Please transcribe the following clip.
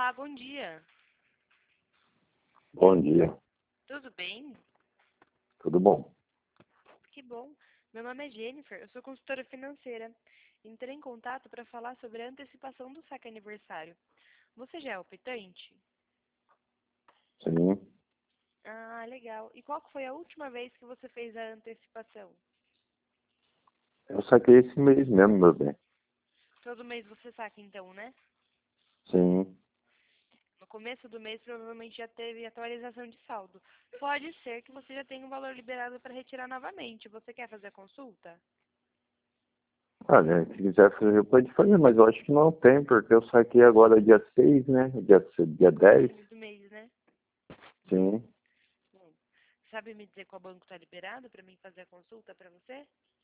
Olá, bom dia. Bom dia, Tudo bem? tudo bom? Que bom. Meu nome é Jennifer, eu sou consultora financeira. Entrei em contato para falar sobre a antecipação do saque aniversário. Você já é optante? Sim, Ah, legal. E qual que foi a última vez que você fez a antecipação? eu saquei esse mês mesmo, meu bem. Todo mês você saca então, né? Sim, No começo do mês provavelmente já teve atualização de saldo. Pode ser que você já tenha um valor liberado para retirar novamente. Você quer fazer a consulta? olha, se quiser fazer, pode fazer, mas eu acho que não tem, porque eu saquei agora dia 6, né? Dia 10. Do mês, né? Sim, Bom, sabe me dizer qual banco está liberado para mim fazer a consulta para você?